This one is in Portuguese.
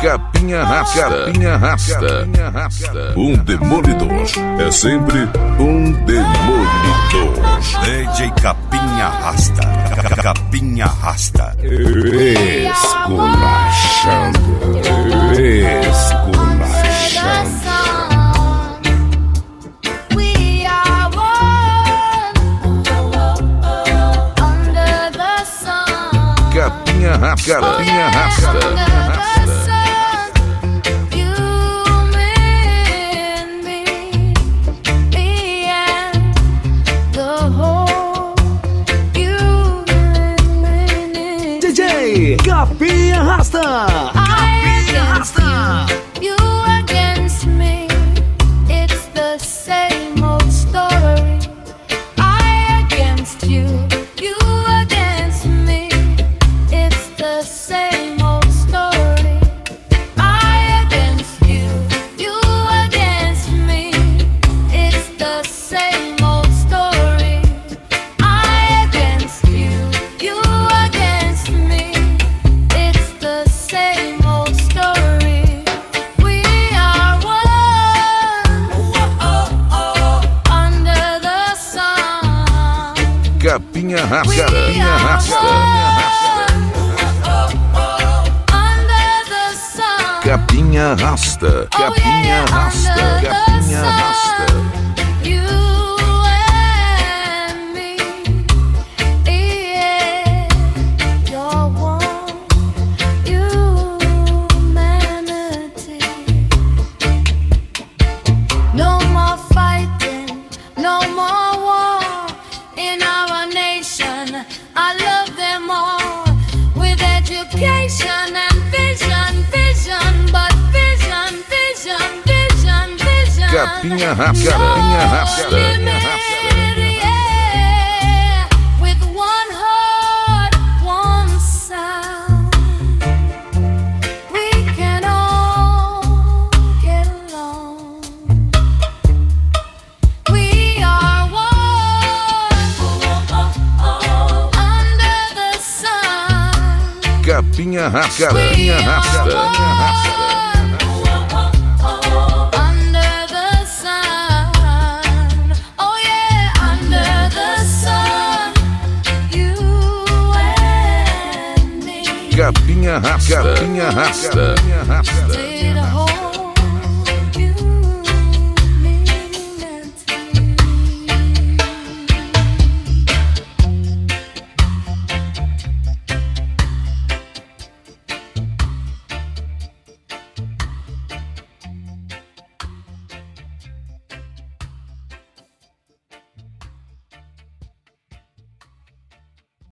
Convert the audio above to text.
Capinha Rasta, Capinha Rasta. Um demolidor é sempre um demolidor. DJ Capinha Rasta, Capinha Rasta. Esculachando, esculachando. Capinha Rasta, Capinha Rasta. Capinha Rasta! Capinha Rasta! You against me, it's the same old story. I against you, you against me, it's the same old story. I against you, you against me, it's the same old story. I against you, you against me. Same old story. We are one under the sun. Capinha Rasta, Capinha Rasta. Under the sun. Capinha Rasta, Capinha Rasta, Capinha Rasta. You and me, yeah, you're one. Humanity. No more fighting, no more war in our nation. I love them all with education and vision, vision, but vision, vision, vision, vision. Capinha Rasta, Capinha Rasta, Capinha Rasta. Yeah, with one heart, one sound. We can all get along. We are one under the sun. Capinha Rasta, Capinha Rasta, Capinha Rasta. Under the sun. Oh yeah, under the sun. You and me. Capinha Rasta, Capinha Rasta, Capinha Rasta. Did a whole